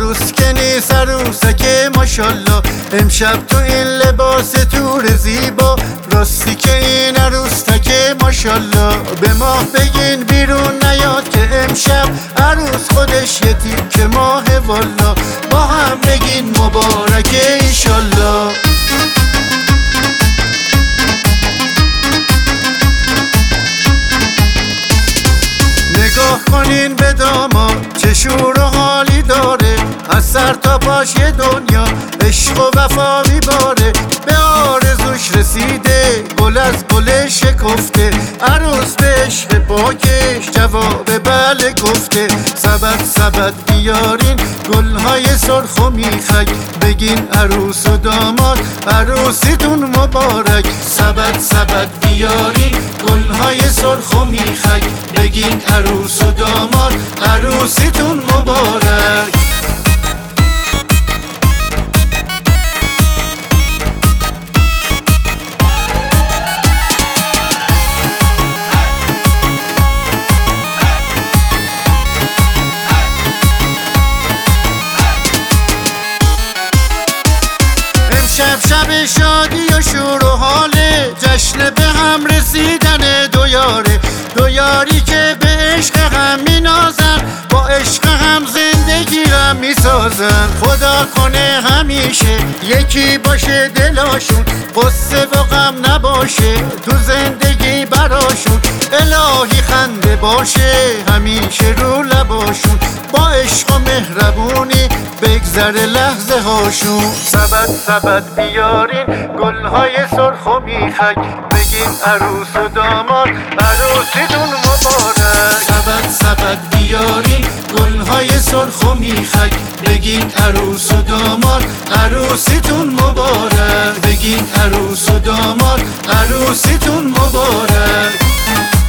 عروس که نیست عروسکه ماشالله، امشب تو این لباس تور زیبا، راستی که این عروسکه ماشالله. به ماه بگین بیرون نیاد که امشب عروس خودش یه تیکه ماه والا، با هم بگین مبارکه ایشالله. نگاه کنین به داماد چه شور و حالی داره، از سر تا پاش یه دنیا عشق و وفا میباره. به آرزوش رسیده گل از گل شکفته، عروس به عشق پاکش جواب بله گفته. سبد سبد بیارین گلهای سرخ و میخک، بگین عروس و داماد عروسیتون مبارک. سبد سبد بیارین گلهای سرخ و میخک، بگین عروس و داماد عروسیتون مبارک. امشب شب شادی و شور و حاله، جشن به هم رسیدن دو یاره، دو یاری که به عشق هم مینازن، با عشق هم زندگی را میسازن. خدا کنه همیشه یکی باشه دلاشون، قصه و غم نباشه تو زندگی براشون. الهی خنده باشه همیشه رو لباشون، با عشق و مهربونی بگذره لحظه هاشون. سبد سبد بیارین گلهای سرخ و میخک، بگین عروس و داماد عروسیتون مبارک. سبد سبد بیارین گلهای سرخ و میخک، بگین عروس و داماد عروسیتون مبارک. بگین عروس و داماد عروسیتون مبارک.